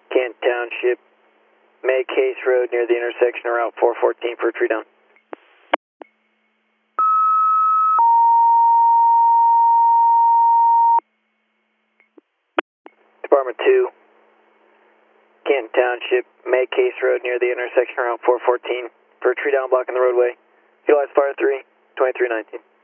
Kent Township, May Case Road near the intersection of Route 414 for a tree down. Department 2, Kent Township, May Case Road near the intersection of Route 414 for a tree down blocking the roadway. Utilize Fire 3, 2319.